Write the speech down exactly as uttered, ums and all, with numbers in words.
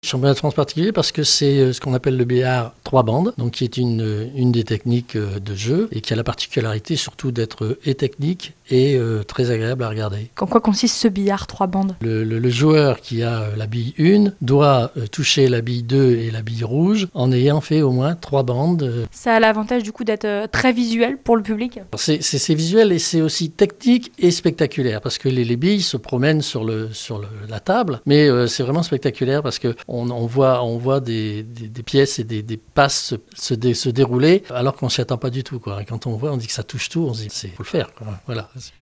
Championnat de France particulier parce que c'est ce qu'on appelle le billard trois bandes, donc qui est une, une des techniques de jeu et qui a la particularité surtout d'être et technique et euh, très agréable à regarder. En quoi consiste ce billard trois bandes ? le, le, le joueur qui a la bille un doit toucher la bille deux et la bille rouge en ayant fait au moins trois bandes. Ça a l'avantage du coup d'être très visuel pour le public. C'est, c'est, c'est visuel et c'est aussi technique et spectaculaire parce que les, les billes se promènent sur, le, sur le, la table, mais euh, c'est vraiment spectaculaire parce que On, on voit, on voit des, des, des pièces et des, des passes se, se, dé, se dérouler alors qu'on ne s'y attend pas du tout, quoi. Et quand on voit, on dit que ça touche tout, on se dit, il faut le faire, quoi. Voilà.